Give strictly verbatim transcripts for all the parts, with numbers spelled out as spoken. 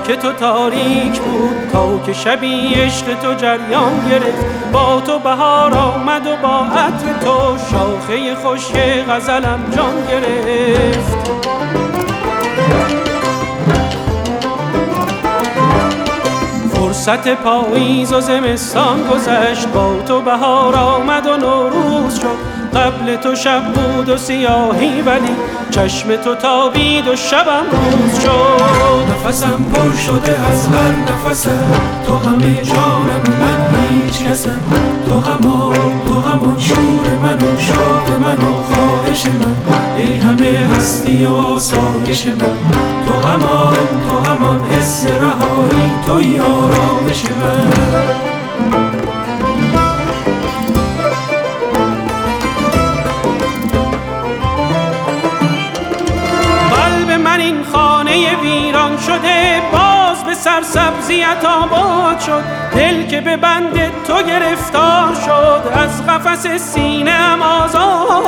که تو تاریک بود تا که شبی عشق تو جریان گرفت. با تو بهار آمد و با عطر تو شاخه خشک غزلم جان گرفت. فرصت پاییز و زمستان گذشت، با تو بهار آمد و نوروز شد. قبل تو شب بود و سیاهی ولی چشم تو تابید و شبم روز شد. نفسم پر شده از هر نفسم، تو همه جانم و من هیچ کسم. تو همان تو همان شور من و شوق من و خواهش من، ای همه هستی و آسایش من. تو همان تو همان حس رهایی، توی آرامش من. من این خانه ویران شده باز به سرسبزیت آباد شد. دل که به بند تو گرفتار شد، از قفس سینه ام آزاد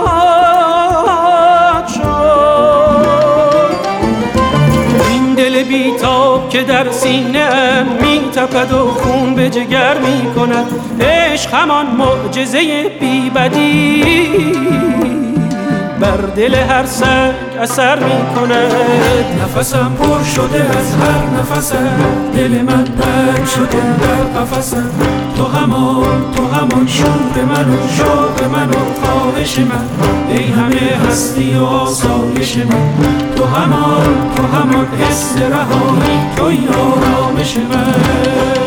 شد. این دل بیتاب که در سینه ام می تپد و خون به جگر می کند. عشق همان معجزه بی بدی بر دل هر سنگ اثر می کند. نفسم پر شده از هر نفسم، دل من بند شده در قفسم. تو همان تو همان شور من و شوق من و خواهش من، ای همه هستی و آسایش من. تو همان تو همان حس رهایی، توی آرامش من.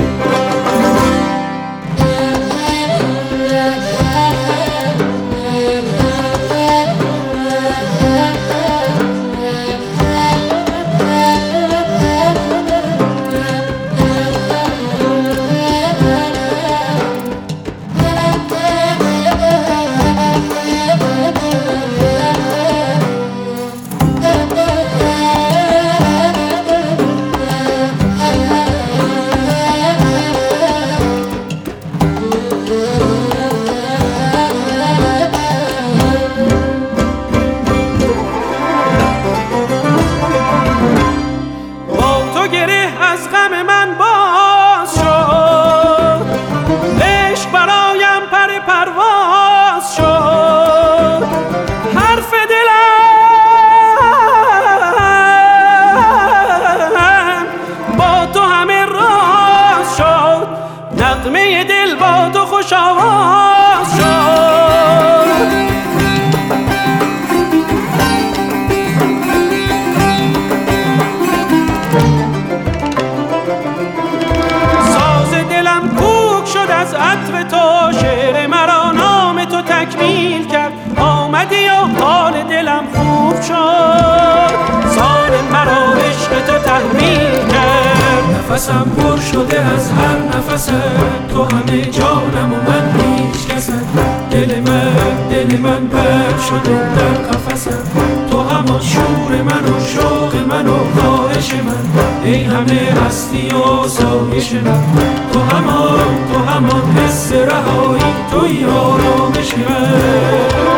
از غم من باز شد، عشق برایم پر پرواز شد. حرف دلم با تو همه راز شد، نغمه دل با تو خوش آواز شد. از عطر تو شعر مرا نام تو تکمیل کرد. آمدی و حال دلم خوب شد، سال مرا عشق تو تحمیل کرد. نفسم پر شده از هر نفسم، تو همه جانم و من هیچ کسم. دل من دل من بند شده در قفسم. تو همان شور من و شوق من و خواهش من، ای همه هستی و آسایش من. تو همان تو همان حس رهایی، توی آرامش من.